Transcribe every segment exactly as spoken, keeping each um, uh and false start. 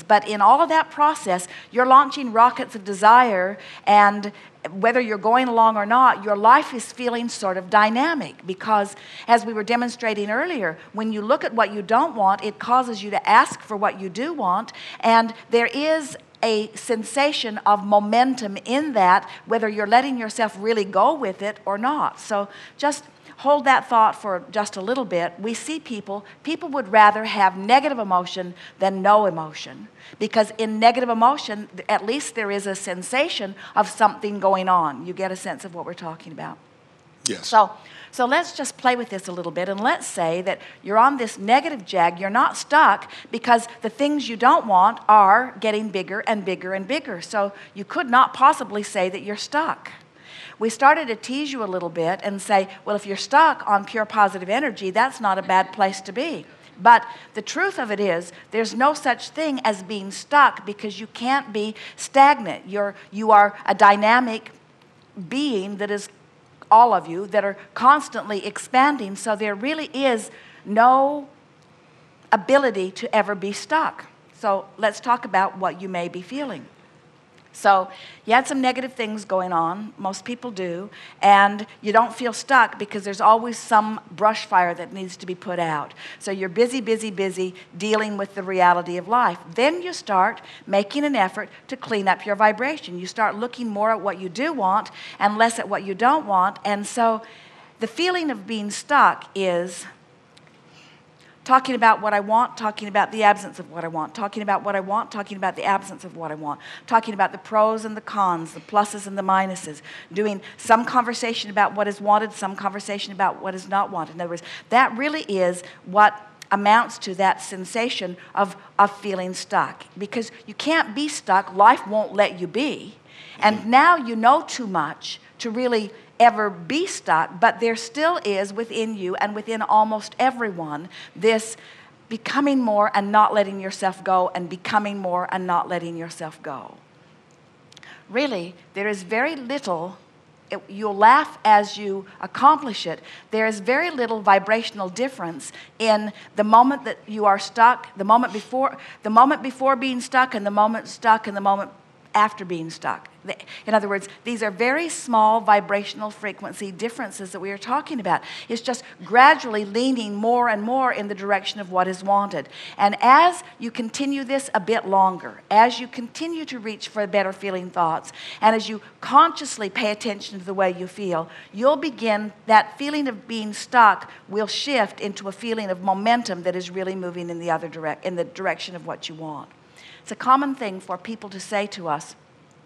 But in all of that process, you're launching rockets of desire, and whether you're going along or not, your life is feeling sort of dynamic, because as we were demonstrating earlier, when you look at what you don't want, it causes you to ask for what you do want, and there is a sensation of momentum in that, whether you're letting yourself really go with it or not. So just hold that thought for just a little bit. We see people, people would rather have negative emotion than no emotion, because in negative emotion, at least there is a sensation of something going on. You get a sense of what we're talking about. Yes. So, so let's just play with this a little bit, and let's say that you're on this negative jag. You're not stuck, because the things you don't want are getting bigger and bigger and bigger. So you could not possibly say that you're stuck. We started to tease you a little bit and say, well, if you're stuck on pure positive energy, that's not a bad place to be. But the truth of it is, there's no such thing as being stuck, because you can't be stagnant. You're, you are a dynamic being that is, all of you, that are constantly expanding. So there really is no ability to ever be stuck. So let's talk about what you may be feeling. So you had some negative things going on, most people do, and you don't feel stuck because there's always some brush fire that needs to be put out. So you're busy, busy, busy dealing with the reality of life. Then you start making an effort to clean up your vibration. You start looking more at what you do want and less at what you don't want. And so the feeling of being stuck is talking about what I want, talking about the absence of what I want, talking about what I want, talking about the absence of what I want, talking about the pros and the cons, the pluses and the minuses, doing some conversation about what is wanted, some conversation about what is not wanted. In other words, that really is what amounts to that sensation of, of feeling stuck. Because you can't be stuck, life won't let you be. And now you know too much to really ever be stuck, but there still is within you and within almost everyone this becoming more and not letting yourself go, and becoming more and not letting yourself go. Really, there is very little, it, you'll laugh as you accomplish it, there is very little vibrational difference in the moment that you are stuck, the moment before, the moment before being stuck, and the moment stuck, and the moment after being stuck. In other words, these are very small vibrational frequency differences that we are talking about. It's just gradually leaning more and more in the direction of what is wanted. And as you continue this a bit longer, as you continue to reach for better feeling thoughts, and as you consciously pay attention to the way you feel, you'll begin, that feeling of being stuck will shift into a feeling of momentum that is really moving in the other direct, in the direction of what you want. It's a common thing for people to say to us,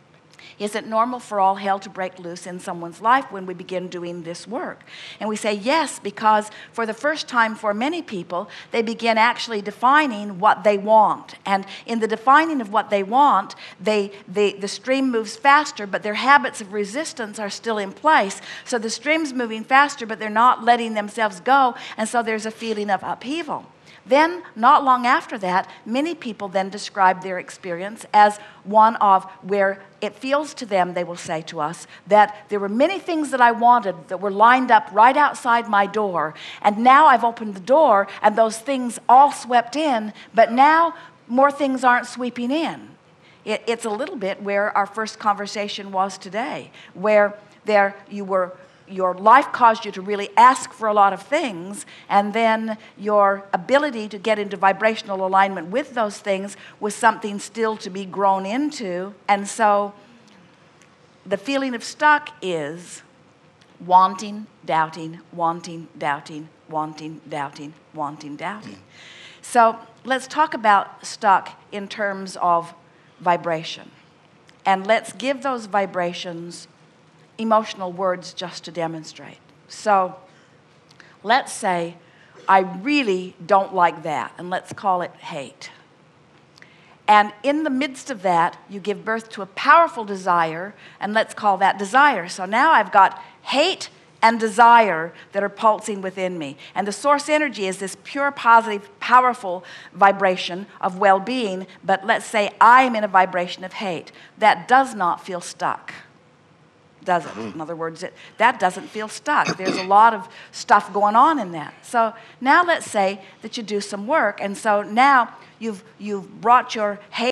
is it normal for all hell to break loose in someone's life when we begin doing this work? And we say yes, because for the first time for many people, they begin actually defining what they want. And in the defining of what they want, they, they, the stream moves faster, but their habits of resistance are still in place. So the stream's moving faster, but they're not letting themselves go, and so there's a feeling of upheaval. Then, not long after that, many people then describe their experience as one of where it feels to them, they will say to us, that there were many things that I wanted that were lined up right outside my door, and now I've opened the door and those things all swept in, but now more things aren't sweeping in. It, it's a little bit where our first conversation was today, where there you were your life caused you to really ask for a lot of things, and then your ability to get into vibrational alignment with those things was something still to be grown into. And so the feeling of stuck is wanting, doubting, wanting, doubting, wanting, doubting, wanting, doubting. Mm. So let's talk about stuck in terms of vibration. And let's give those vibrations emotional words just to demonstrate. So let's say, I really don't like that, and let's call it hate. And in the midst of that, you give birth to a powerful desire, and let's call that desire. So now I've got hate and desire that are pulsing within me. And the source energy is this pure, positive, powerful vibration of well-being, but let's say I am in a vibration of hate. That does not feel stuck. Does it? In other words, it, that doesn't feel stuck. There's a lot of stuff going on in that. So now let's say that you do some work, and so now you've, you've brought your hate